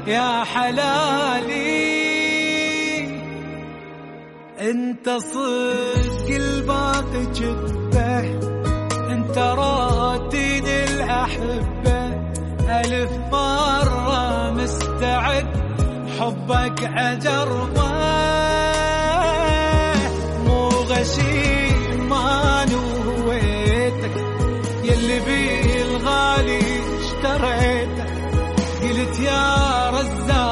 يا حلالي. انت صدق الباقي جبه، انت راتين الأحبة، ألف مرة مستعد حبك أجربه. مو غشيم ما نويتك يلي بالغالي اشتريتك، قلت يا رزاق